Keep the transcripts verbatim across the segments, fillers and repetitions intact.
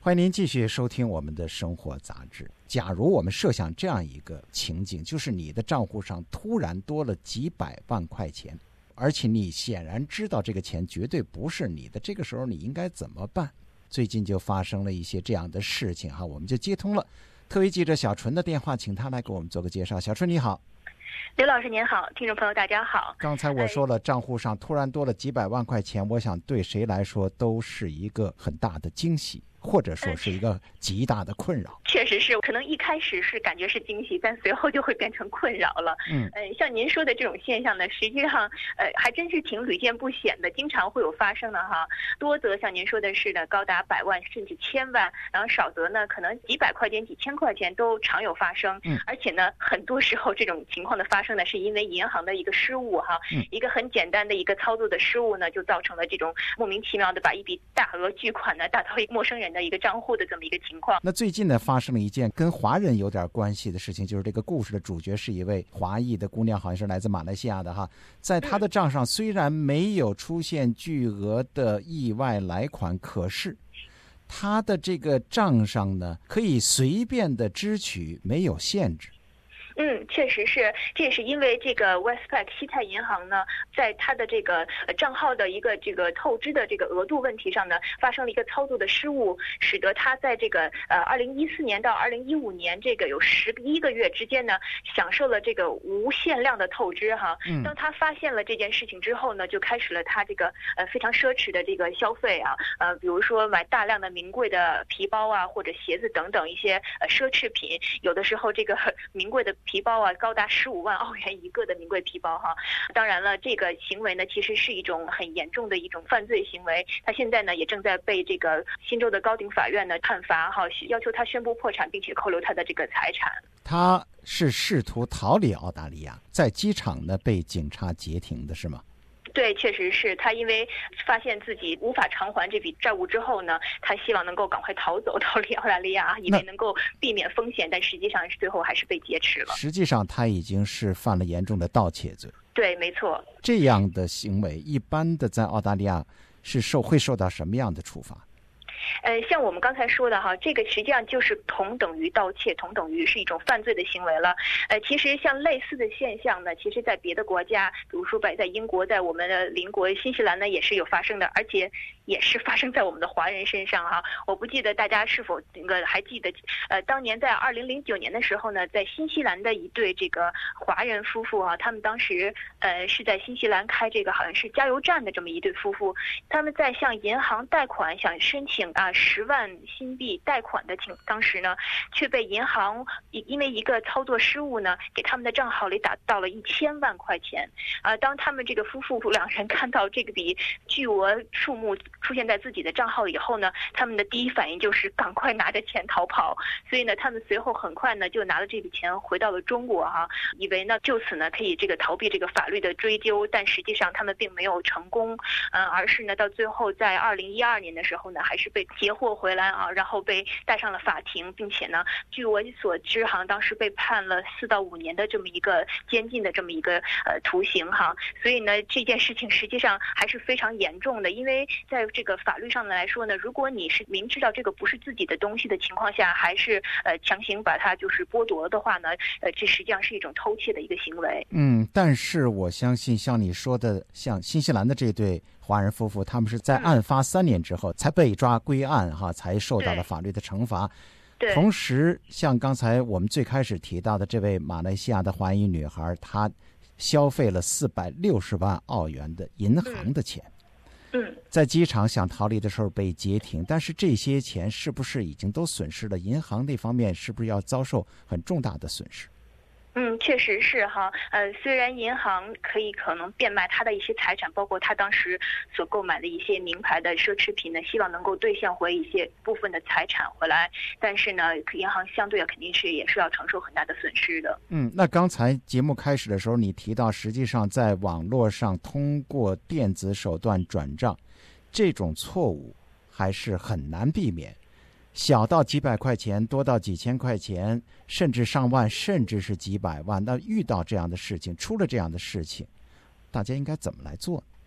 欢迎您继续收听我们的生活杂志。假如我们设想这样一个情景，就是你的账户上突然多了几百万块钱，而且你显然知道这个钱绝对不是你的，这个时候你应该怎么办？最近就发生了一些这样的事情哈，我们就接通了特约记者小纯的电话，请他来给我们做个介绍。小纯你好。 刘老师您好，听众朋友大家好。 刚才我说了，账户上突然多了几百万块钱，我想对谁来说都是一个很大的惊喜，或者说是一个极大的困扰。 确实是，可能一开始是感觉是惊喜，但随后就会变成困扰了。嗯，呃，像您说的这种现象呢，实际上呃还真是挺屡见不鲜的，经常会有发生的哈。多则像您说的是的，高达百万甚至千万，然后少则呢可能几百块钱、几千块钱都常有发生。嗯，而且呢，很多时候这种情况的发生呢，是因为银行的一个失误哈，嗯、一个很简单的一个操作的失误呢，就造成了这种莫名其妙的把一笔大额巨款呢打到一个陌生人的一个账户的这么一个情况。 那最近呢发生了一件跟华人有点关系的事情，就是这个故事的主角是一位华裔的姑娘，好像是来自马来西亚的哈，在她的账上虽然没有出现巨额的意外来款，可是她的这个账上呢可以随便的支取，没有限制。 嗯，确实是，这也是因为这个 Westpac 西太银行呢，在它的这个账号的一个这个透支的这个额度问题上呢，发生了一个操作的失误，使得它在这个呃二零一四年到二零一五年这个有十一个月之间呢，享受了这个无限量的透支哈。嗯。当他发现了这件事情之后呢，就开始了他这个呃非常奢侈的这个消费啊，呃比如说买大量的名贵的皮包啊，或者鞋子等等一些呃奢侈品，有的时候这个名贵的皮包啊，高达十五万澳元一个的名贵皮包哈。当然了，这个行为呢，其实是一种很严重的一种犯罪行为。他现在呢，也正在被这个新州的高等法院呢判罚哈，要求他宣布破产，并且扣留他的这个财产。 他是试图逃离澳大利亚，在机场呢被警察截停的是吗？ 对，确实是他因为发现自己无法偿还这笔债务之后呢，他希望能够赶快逃走，逃离澳大利亚，以为能够避免风险，但实际上最后还是被劫持了。 实际上他已经是犯了严重的盗窃罪。 对，没错。 这样的行为一般的在澳大利亚是受会受到什么样的处罚？ 呃，像我们刚才说的哈，这个实际上就是同等于盗窃，同等于是一种犯罪的行为了。呃，其实像类似的现象呢，其实在别的国家，比如说在在英国，在我们的邻国新西兰呢，也是有发生的，而且也是发生在我们的华人身上哈。我不记得大家是否那个还记得，呃，当年在二零零九年的时候呢，在新西兰的一对这个华人夫妇啊，他们当时呃是在新西兰开这个好像是加油站的这么一对夫妇，他们在向银行贷款，想申请啊十万新币贷款的情，当时呢却被银行因为一个操作失误呢，给他们的账号里打到了一千万块钱。啊，当他们这个夫妇两人看到这个笔巨额数目出现在自己的账号以后呢，他们的第一反应就是赶快拿着钱逃跑。所以呢，他们随后很快呢就拿了这笔钱回到了中国哈、啊，以为呢就此呢可以这个逃避这个法律的追究，但实际上他们并没有成功，嗯、呃，而是呢到最后在二零一二年的时候呢，还是被截获回来啊，然后被带上了法庭，并且呢，据我所知，好像当时被判了四到五年的这么一个监禁的这么一个呃徒刑哈。所以呢，这件事情实际上还是非常严重的，因为在这个法律上来说呢，如果你是明知道这个不是自己的东西的情况下，还是呃强行把它就是剥夺的话呢，呃，这实际上是一种偷窃的一个行为。 嗯，但是我相信像你说的，像新西兰的这对华人夫妇，他们是在案发三年之后才被抓归案哈，才受到了法律的惩罚。 对。 同时，像刚才我们最开始提到的这位马来西亚的华裔女孩，她消费了四百六十万澳元的银行的钱。 嗯。 在机场想逃离的时候被截停，但是这些钱是不是已经都损失了？银行那方面是不是要遭受很重大的损失？ 嗯，确实是哈，呃，虽然银行可以可能变卖他的一些财产，包括他当时所购买的一些名牌的奢侈品呢，希望能够兑现回一些部分的财产回来，但是呢，银行相对肯定是也是要承受很大的损失的。 嗯，那刚才节目开始的时候，你提到实际上在网络上通过电子手段转账，这种错误还是很难避免。小到几百块钱，多到几千块钱，甚至上万，甚至是几百万。那遇到这样的事情，出了这样的事情，大家应该怎么来做？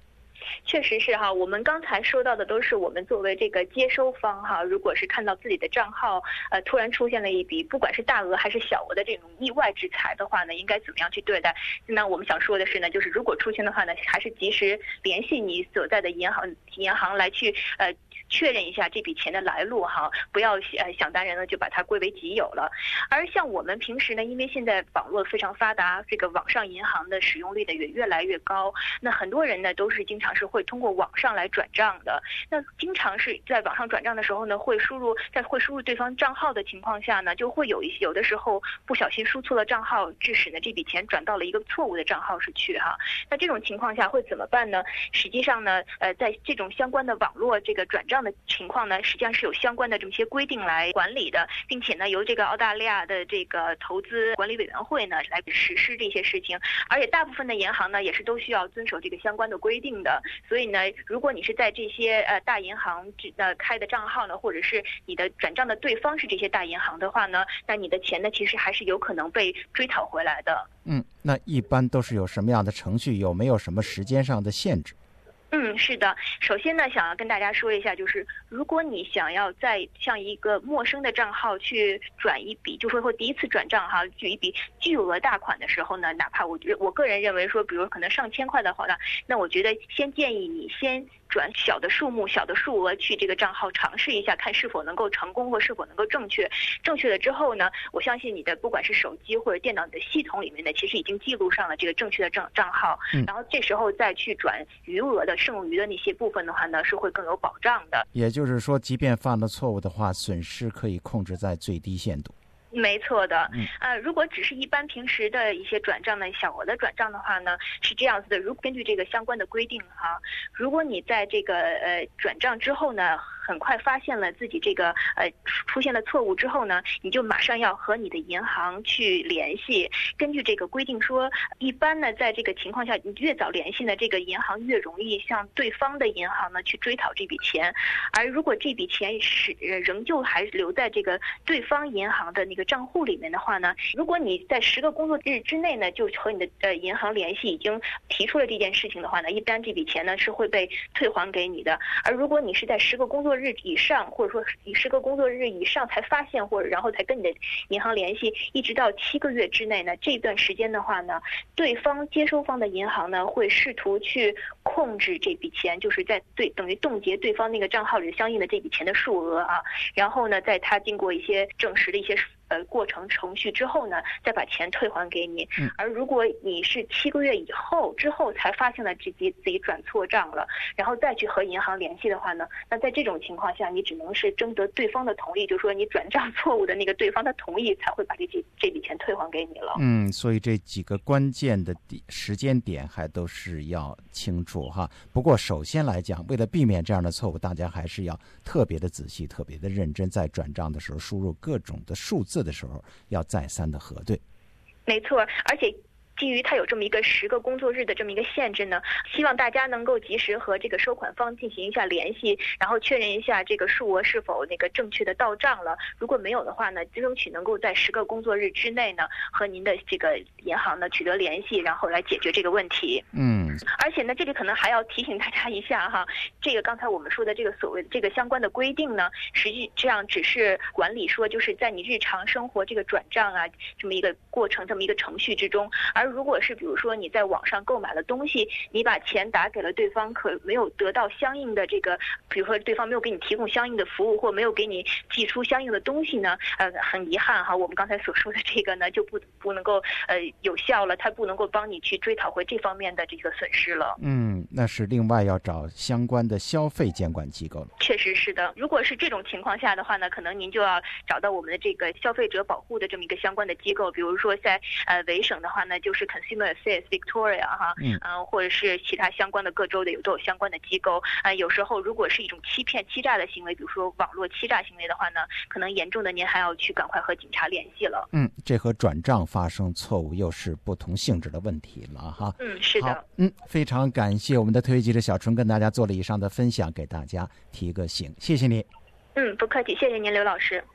确实是哈，我们刚才说到的都是我们作为这个接收方哈，如果是看到自己的账号呃突然出现了一笔不管是大额还是小额的这种意外之财的话呢，应该怎么样去对待？那我们想说的是呢，就是如果出现的话呢，还是及时联系你所在的银行银行来去呃确认一下这笔钱的来路哈，不要呃想当然的就把它归为己有了。而像我们平时呢，因为现在网络非常发达，这个网上银行的使用率呢也越来越高，那很多人呢都是经常是会通过网上来转账的。那经常是在网上转账的时候呢，会输入在会输入对方账号的情况下呢，就会有一些有的时候不小心输错了账号，致使呢这笔钱转到了一个错误的账号上去哈。那这种情况下会怎么办呢？实际上呢，呃，在这种相关的网络这个转账的情况呢，实际上是有相关的这么些规定来管理的，并且呢，由这个澳大利亚的这个投资管理委员会呢来实施这些事情。而且大部分的银行呢，也是都需要遵守这个相关的规定的。所以呢，如果你是在这些呃大银行呃开的账号呢，或者是你的转账的对方是这些大银行的话呢，那你的钱呢，其实还是有可能被追讨回来的。 嗯，那一般都是有什么样的程序？有没有什么时间上的限制？ 嗯，是的。首先呢，想要跟大家说一下，就是如果你想要在向一个陌生的账号去转一笔，就说或第一次转账哈，举一笔巨额大款的时候呢，哪怕我觉得我个人认为说，比如可能上千块的话呢，那我觉得先建议你先转小的数目、小的数额去这个账号尝试一下，看是否能够成功或是否能够正确。正确了之后呢，我相信你的不管是手机或者电脑的系统里面呢，其实已经记录上了这个正确的账账号，然后这时候再去转余额的剩余的那些部分的话呢，是会更有保障的。 也就是说，即便犯了错误的话，损失可以控制在最低限度。 没错的，呃，如果只是一般平时的一些转账呢，小额的转账的话呢，是这样子的。如根据这个相关的规定哈，如果你在这个呃转账之后呢，很快发现了自己这个呃出现了错误之后呢，你就马上要和你的银行去联系。根据这个规定说，一般呢，在这个情况下，你越早联系呢，这个银行越容易向对方的银行呢去追讨这笔钱。而如果这笔钱是仍旧还留在这个对方银行的那个账户里面的话呢，如果你在十个工作日之内呢，就和你的呃银行联系，已经提出了这件事情的话呢，一般这笔钱呢是会被退还给你的。而如果你是在十个工作日以上，或者说以十个工作日以上才发现，或者然后才跟你的银行联系，一直到七个月之内呢，这段时间的话呢，对方接收方的银行呢会试图去控制这笔钱，就是在对等于冻结对方那个账号里相应的这笔钱的数额啊，然后呢，在他经过一些证实的一些呃过程程序之后呢，再把钱退还给你。 嗯、 而如果你是七个月以后之后才发现了自己自己转错账了，然后再去和银行联系的话呢，那在这种情况下，你只能是征得对方的同意，就是说你转账错误的那个对方的同意，才会把这笔这笔钱退还给你了。 嗯，所以这几个关键的时间点还都是要清楚哈。不过首先来讲，为了避免这样的错误，大家还是要特别的仔细、特别的认真，在转账的时候输入各种的数字的时候，要再三的核对。 没错，而且基于它有这么一个十个工作日的这么一个限制呢，希望大家能够及时和这个收款方进行一下联系，然后确认一下这个数额是否那个正确的到账了。如果没有的话呢，争取能够在十个工作日之内呢，和您的这个银行呢取得联系，然后来解决这个问题。 嗯， 而且呢，这里可能还要提醒大家一下哈，这个刚才我们说的这个所谓的这个相关的规定呢，实际上只是管理说就是在你日常生活这个转账啊这么一个过程这么一个程序之中。而如果是比如说你在网上购买了东西，你把钱打给了对方，可没有得到相应的这个，比如说对方没有给你提供相应的服务，或没有给你寄出相应的东西呢，呃，很遗憾哈，我们刚才所说的这个呢就不不能够呃有效了，它不能够帮你去追讨回这方面的这个损失了。 嗯，那是另外要找相关的消费监管机构了。 确实是的，如果是这种情况下的话呢，可能您就要找到我们的这个消费者保护的这么一个相关的机构，比如说在呃维省的话呢，就是 Consumer Affairs Victoria 哈，嗯、呃，或者是其他相关的各州的有都有相关的机构。啊、呃，有时候如果是一种欺骗、欺诈的行为，比如说网络欺诈行为的话呢，可能严重的您还要去赶快和警察联系了。 嗯，这和转账发生错误又是不同性质的问题了哈。 嗯，是的。 好，嗯，非常感谢我们的特约记者小纯跟大家做了以上的分享，给大家提个醒，谢谢你。 嗯，不客气，谢谢您，刘老师。